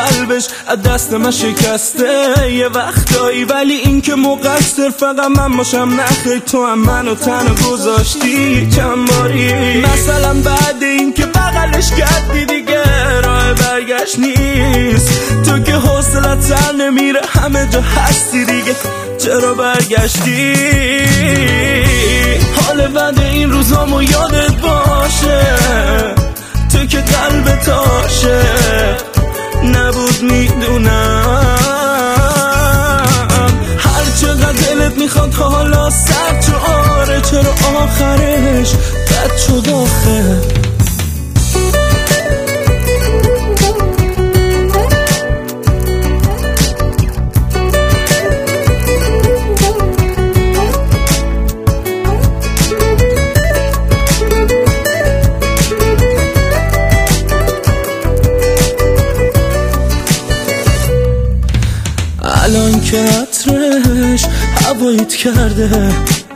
قلبش از دست من شکسته یه وقتایی، ولی این که مقصر فقط من باشم نخیر تو هم منو تنها گذاشتی چند باری. مثلا بعد این که بغلش کردی دیگه راه برگشت نیست، تو که حوصلت سر نمیره همه جا هستی دیگه چرا برگشتی؟ حال بعد این روزامو یادت باشه، تو که قلبت عاشق نبود میدونم. هر چقدر دلت میخواد حالا سر تو آره، چرا آخرش بد شد آخه؟ الان که عطرش هوایت کرده،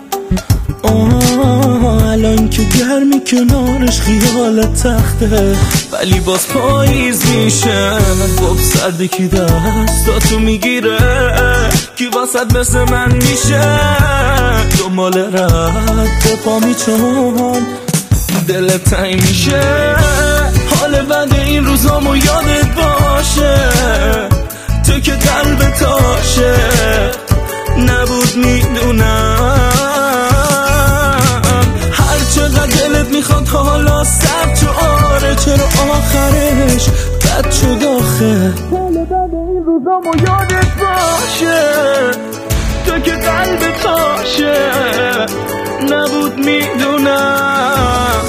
الان که گرمی کنارش خیالت تخته، ولی باز پاییز میشه گفت سردی کی دستاتو میگیره، کی واسد مثل من میشه دنبال رد پامی چون دلت تنگ میشه. حال بعد این روزامو یادت باشه، تو که قلبت عاشق نبود میدونم. هر چقدر دلت میخواد حالا سر تو آره، چرا آخرش بد شد آخه؟ حال بعد این روزامو یادت باشه، تو که قلبت عاشق نبود میدونم.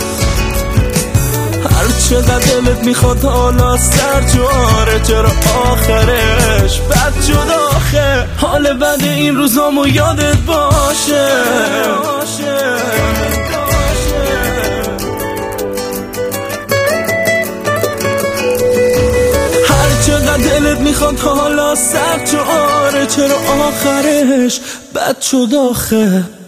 هر چقدر دلت میخواد حالا سر تو آره، چرا آخرش بد شد آخه؟ حال بعد این روزامو یادت باشه، هر چقدر دلت میخواد حالا سر تو آره، چرا آخرش بد شد آخه؟